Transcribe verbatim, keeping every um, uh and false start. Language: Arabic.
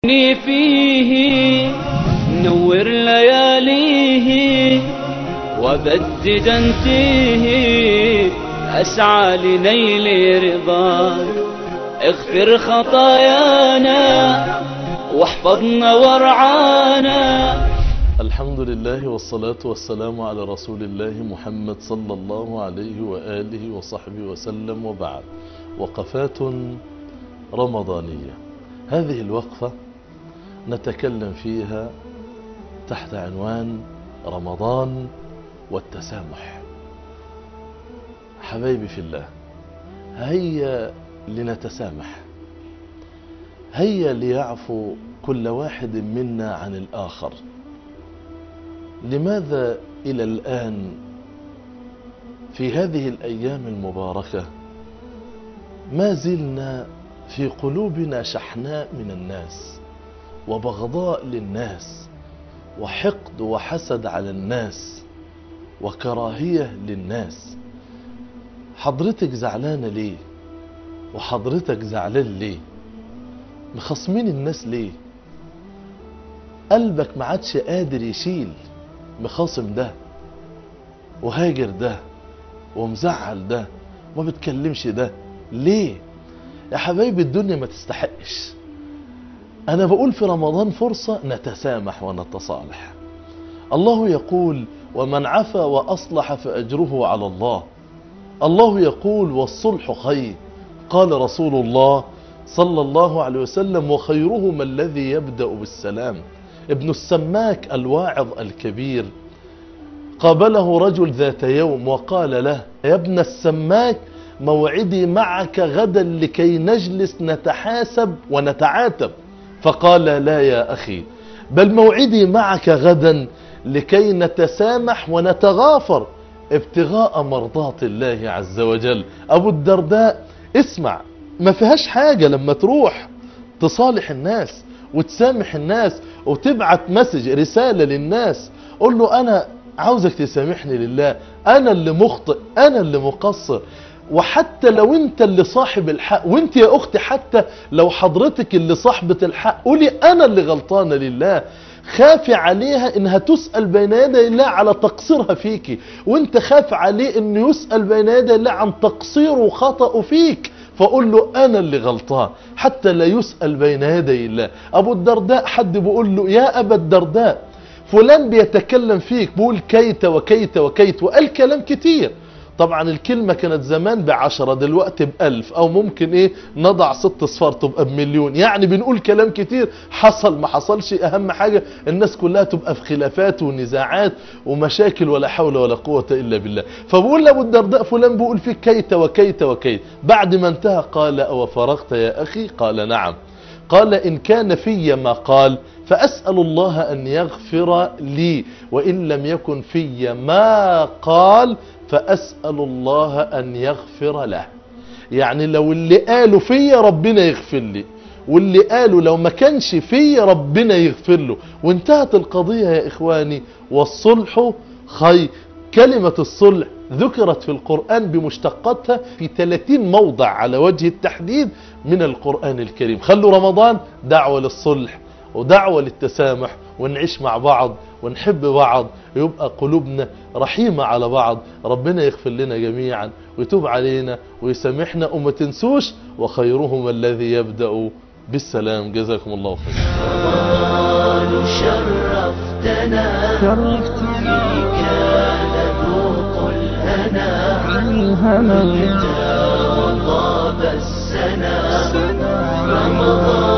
شوقني فيه نور لياليه وبدد انتيه أسعى لنيل رضاك اغفر خطايانا واحفظنا وارعانا. الحمد لله والصلاة والسلام على رسول الله محمد صلى الله عليه وآله وصحبه وسلم، وبعد. وقفات رمضانية. هذه الوقفة نتكلم فيها تحت عنوان رمضان والتسامح. حبايبي في الله، هيا لنتسامح، هيا ليعفو كل واحد منا عن الآخر. لماذا إلى الآن في هذه الأيام المباركة ما زلنا في قلوبنا شحناء من الناس وبغضاء للناس وحقد وحسد على الناس وكراهية للناس؟ حضرتك زعلانة ليه؟ وحضرتك زعلان ليه؟ مخصمين الناس ليه؟ قلبك ما عادش قادر يشيل مخاصم ده وهاجر ده ومزعل ده وما بتكلمش ده ليه؟ يا حبايبي الدنيا ما تستحقش. أنا بقول في رمضان فرصة نتسامح ونتصالح. الله يقول ومن عفا وأصلح فأجره على الله. الله يقول والصلح خير. قال رسول الله صلى الله عليه وسلم وخيرهما الذي يبدأ بالسلام. ابن السماك الواعظ الكبير قابله رجل ذات يوم وقال له يا ابن السماك موعدي معك غدا لكي نجلس نتحاسب ونتعاتب. فقال لا يا أخي، بل موعدي معك غدا لكي نتسامح ونتغافر ابتغاء مرضات الله عز وجل. أبو الدرداء اسمع، ما فيهاش حاجة لما تروح تصالح الناس وتسامح الناس وتبعت مسج رسالة للناس قول له أنا عاوزك تسامحني لله، أنا اللي مخطئ، أنا اللي مقصر. وحتى لو انت اللي صاحب الحق، وانت يا اختي حتى لو حضرتك اللي صاحبة الحق، قولي انا اللي غلطانة لله. خافي عليها انها تسأل بين يدي الله على تقصيرها فيكي، وانت خاف عليه انه يسأل بين يدي الله عن تقصيره وخطأه فيك، فقول له انا اللي غلطان حتى لا يسأل بين يدي الله. ابو الدرداء حد بيقول له يا ابا الدرداء فلان بيتكلم فيك، بيقول كيت وكيت وكيت، وقال كلام كتير. طبعا الكلمة كانت زمان بعشرة، دلوقتي بألف، او ممكن ايه نضع ست صفار تبقى بمليون. يعني بنقول كلام كتير، حصل ما حصلش، اهم حاجة الناس كلها تبقى في خلافات ونزاعات ومشاكل ولا حول ولا قوة الا بالله. فبقول لابو الدرداء فلان بيقول فيك كيت وكيت وكيت. بعد ما انتهى قال او فرغت يا اخي؟ قال نعم. قال إن كان في ما قال فأسأل الله أن يغفر لي، وإن لم يكن في ما قال فأسأل الله أن يغفر له. يعني لو اللي قالوا في ربنا يغفر لي، واللي قالوا لو ما كانش في ربنا يغفر له، وانتهت القضية يا إخواني. والصلح خير. كلمة الصلح ذكرت في القرآن بمشتقاتها في ثلاثين موضع على وجه التحديد من القرآن الكريم. خلوا رمضان دعوة للصلح ودعوة للتسامح، ونعيش مع بعض ونحب بعض، يبقى قلوبنا رحيمة على بعض. ربنا يغفر لنا جميعا ويتوب علينا ويسامحنا. وما تنسوش وخيرهما الذي يبدأ بالسلام. جزاكم الله خير. رمضان شرفتنا فيك نذوق الهنا وطاب السنا. رمضان